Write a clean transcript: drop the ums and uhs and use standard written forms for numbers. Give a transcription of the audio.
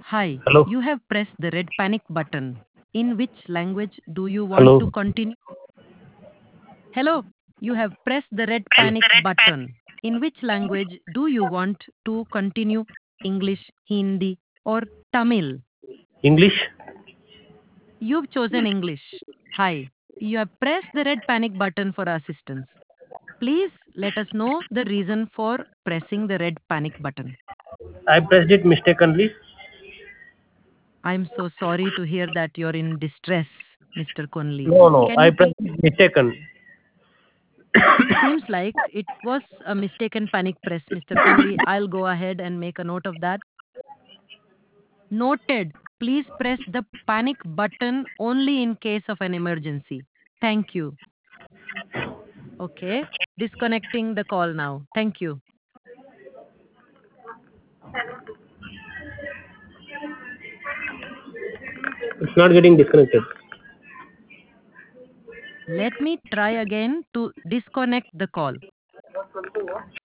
Hi, Hello. you have pressed the red panic button. In which language do you want Hello. to continue? Hello, you have pressed the red panic button. In which language do you want to continue? English, Hindi, or Tamil? English. You've chosen English. Hi, you have pressed the red panic button for assistance. Please let us know the reason for pressing the red panic button. I pressed it mistakenly. I'm so sorry to hear that you're in distress, Mr. Conley. No, no. Can I you please? pressed it mistaken. It seems like it was a mistaken panic press, Mr. Conley. I'll go ahead and make a note of that. Noted. Please press the panic button only in case of an emergency. Thank you. Okay. Disconnecting the call now. Thank you. It's not getting disconnected. Let me try again to disconnect the call.